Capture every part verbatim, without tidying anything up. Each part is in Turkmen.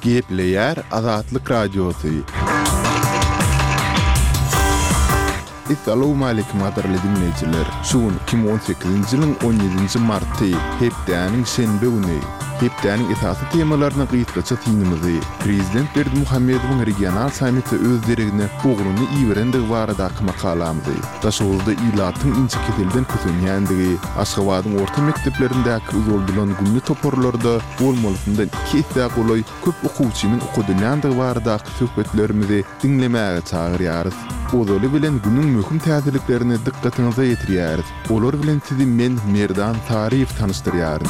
Gepleyer Azatlyk Radiosu. Assalamu alaykum adarly dinleyijiler. Şuň iki bin on sekizinji ýylyň on ýedinji marty hepdäniň şenbe güni. Hepdäniň esasy temalaryna gyýtgaça tinimizi Prezident Berdimuhammedowyň regional sammiti öz deregine ogruny iýerendigi barada makalamyzy. Daşowda ilatyň inçe ketelden kötünýändigi, Aşgabatyň orta mekdeplerindäki uzoldulan günni toporlarda bolmalysyndan iki ýa golay köp okuwçynyň okudylýandigi barada söhbetlerimizi dinlemäge çagyrýarys. Ozoly bilen günüň möhüm täsirliklerini dikkatiňize ýetirýäris. Olar bilen sizi men Merdan Taryýew tanışdyrýarym.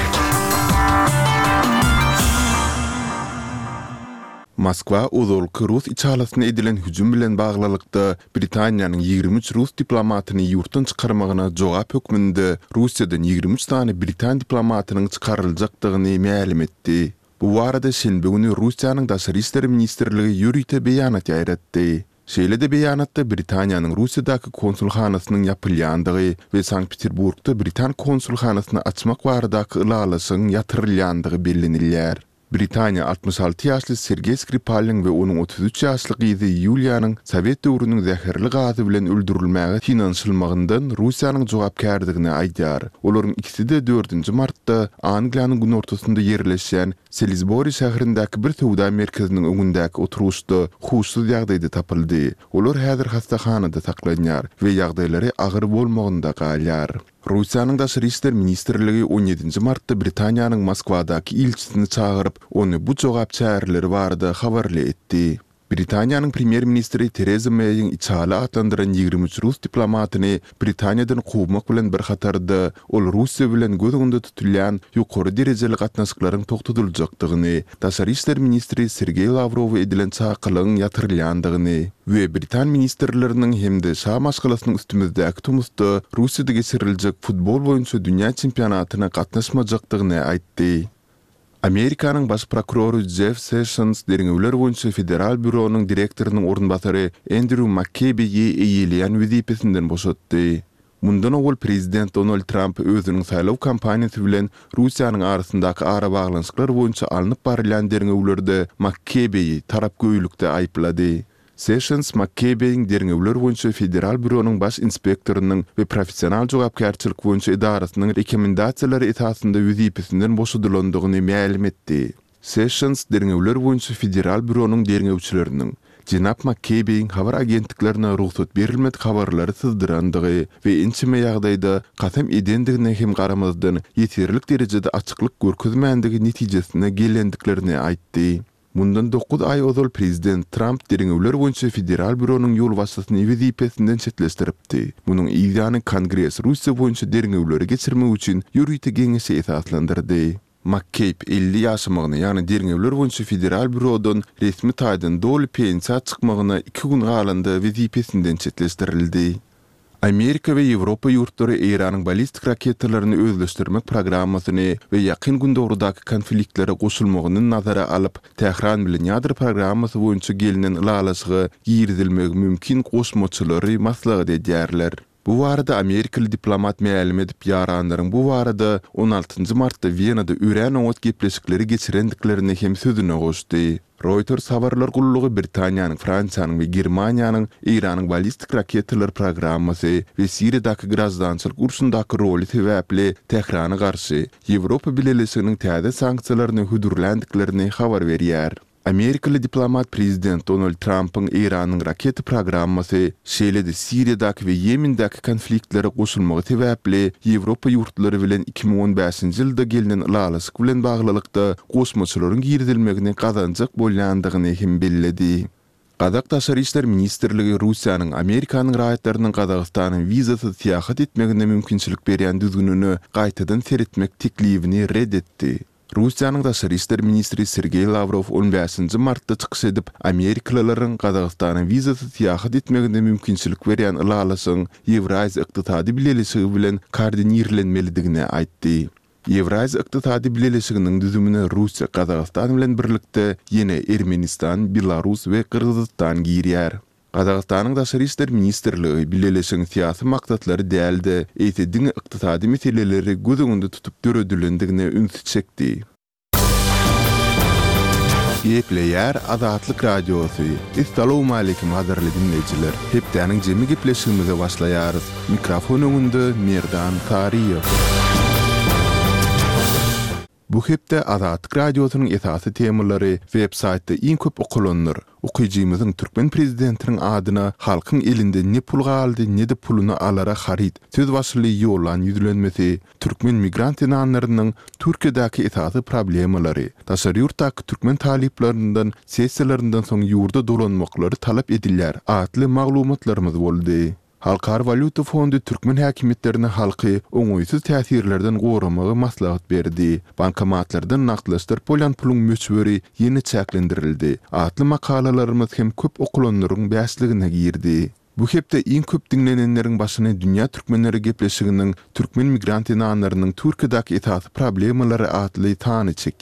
Moskwa ozolky Rus içalasyna edilen hüjüm bilen baglylykda Britaniýanyň ýygrimi üç Rus diplomatyny ýurtdan çykarmagyna jogap hökmünde Russiýadan ýygrimi üç tane Britan diplomatynyň çykaryljakdygyny ma'lum etdi. Bu barada şenbe güni Russiýanyň Daşary işler ministrligi ýürüýte beýanat ýaýratdy. Şeýle-de beýanatda Britaniýanyň Russiýadaky konsulhanasynyň ýapylýandygy we Sankt-Peterburgda Britan konsulhanasyny açmak baradaky ylalasyň ýatyrylýandygy bellenilýär. Britaniýa altmış alty ýaşly Sergey Skripalnyň we onuň otuz üç ýaşly gyzy Yuliýanyň Sowet döwrüniň zäherli gazy bilen öldürilmäge finansiýalmagyndan Russiýanyň jogapkärdigini aýdýar. Olaryň ikisi de dördünji martda Angliýanyň gün ortasynda ýerleşýän Salisbury şäherindäki bir töwda merkeziniň öňündäki oturuşda huşsuz ýagdaýda tapyldy. Olar häzir hastahanada saklanýar we ýagdaýlary agyr bolmagynda galýar. Russiýanyň Daşary işler ministrligi on ýedinji martda Britaniýanyň Moskwadaky ilçisini çagyryp, ony bu jogap çäherleri barada habarly etdi. Britaniýanyň premier ministri Theresa May'in içala atlandyran ýygrimi üç Rus diplomatyny Britaniýadan gowmak bilen bir hatarda ol Russiýa bilen göz öňünde tutulýan ýokary derejeli gatnaşyklaryň togtudyljakdygyny, Daşary işler ministri Sergey Lavrow edilen çakylygyň ýatyrylýandygyny we Britan ministrleriniň hemde şam aşgalysynyň üstümizdäki tumusda Russiýada geçiriljek futbol boýunça dünýä çempionatyna gatnaşmajakdygyny aýtdy. Amerikanyň baş prokuroru Jeff Sessions deriňewler boýunça federal büronuň direktorynyň ornbasary Andrew McCabe'yi eýilýän wezipesinden boşatdy. Mundan owul prezident Donald Trump özüniň saýlaw kampaniýasy bilen Russiýanyň arasyndaky ara baglanşyklar boýunça alınıp barylan deriňewlerde McCabe'yi tarap göýlükde aýplady. Sessions McCabe'in deriňewler boýunça federal büronuň baş inspektorynyň we professional jogapkärçilik boýunça idarasynyň rekomendasiýalary esasynda wezipesinden boşadylandygyny ma'lum etdi. Sessions deriňewler boýunça federal büronuň deriňewçileriniň Jenap McCabe'in habar agentliklerine ruhsat berilmedi habarlary sızdırandygy we inçime ýagdaýda kasam edendigine hem garamazdan ýeterlik derejede açyklyk görkezmänligi netijesine gelendiklerini aýtdy. Mundan dokuz ay ozal prezident Trump deriňewler boýunça federal büronuň ýol başçysyny wezipesinden çetleşdiripdi. Munyň ýa-ni Kongres Russiýa boýunça deriňewleri geçirmek üçin ýürüýte geňeşi esaslandyrdy. McCabe elli ýaşymagyny, ýani deriňewler boýunça federal bürodan resmi taýdan doly pensiýa çykmagyna iki gün galanda wezipesinden çetleşdirildi. Amerika we Ýewropa ýurtlary Iranyň ballistik raketalaryny özleşdirmek programmasyny we ýakyn gün dogrudaky konfliktlere goşulmagyny nazara alyp, Tehran bilen ýadyr programmasy boýunça gelinen ýalaşygy girdilmegi mümkin goşmaçylary maslahat edýärler. Bu barada Amerikaly diplomat ma'lum edip ýaranlaryň bu barada on altynjy martda Wienada üren owat gepleşikleri geçirendiklerini hem sözüne goşdy. Reuters habarlar gullugy Britaniýanyň, Fransiýanyň we Germaniýanyň Iranyň ballistik raketler programmasy we Siriýadaky grazdançylyk urşundaky roly sebäpli Tehrana garşy Ýewropa bileşiginiň täze sanksiýalaryny hudurlandyklerini habar berýär. Amerikaly diplomat prezident Donald Trump'ın Iranyň raket programmasy şeýle-de Siriýadaky we Ýemendaky konfliktlere goşulmagy sebäpli Ýewropa ýurtlary bilen iki bin on beşinji ýylda gelinen ýalaşyk bilen baglylykda goşmaçylaryň girdilmegini gazanjak bolýandygyny hem belledi. Kazak Daşary işler ministrligi Russiýanyň Amerikanyň raýatlarynyň Kazakstanyň wizasy seýahat etmegine mümkinçilik berýän düzgününi gaýtadan seretmek teklifini reddetdi. Russiýanyň Daşary işler ministri Sergey Lavrov on beşinji martda çykyş edip, Amerikalylaryň Kazakstanyň wizasy seýahat etmegine mümkinçilik berýän ýalaşyň Ýewraziýa ykdysady bileşigi bilen koordinirlenmelidigini aýtdy. Ýewraziýa ykdysady bileşiginiň düzümine Russiýa, Kazakstan bilen birlikde ýene Ermenistan, Belarus we Kyrgyzstan girýär. Kazakstanyň Daşary işler ministrligi bileşigiň syýasy maksatlary däldi, eýtediň ykdysady meseleleri göz öňünde tutup döredilendигine üns çekdi. Gepleyer Azatlyk Radiosu. Assalamu alaykum hadarly dinleyijiler. Hepdeniň jemi gepleşigimize başlaýarys. Mikrofon öňünde Merdan Tariýew. Bu hepde Azatlyk Radiosynyň esasy temalary web-saytda iň köp okulanlar. Okuyjymyzyň türkmen prezidentiniň adyna halkyň elinde ne pul galdy, ne de puluny alara harit. Söz başly ýolan ýüzlenmesi, türkmen migrant inanlarynyň Türkiýedäki esasy problemalary, daşary ýurtdaky türkmen taliplaryndan sessiýalarinden soň ýurda dolanmaklary talap edilýär. Atly maglumatlarymyz boldy. Halkar Valyuta Fondu Türkmen häkimetlerine halky oňoýsuz täsirlerden goramagy maslahat berdi. Bankomatlardan naklaşdyryp bolan puluň möçberi ýeni çäklendirildi. Atly makalalarymyz hem köp okulanlaryň bäsligine girdi. Bu hepde iň köp dinlenenleriň başyna dünýä türkmenleri gepleşiginiň türkmen migrant inanlarynyň Türkiýedäki esasy problemalary atly tany çekýär.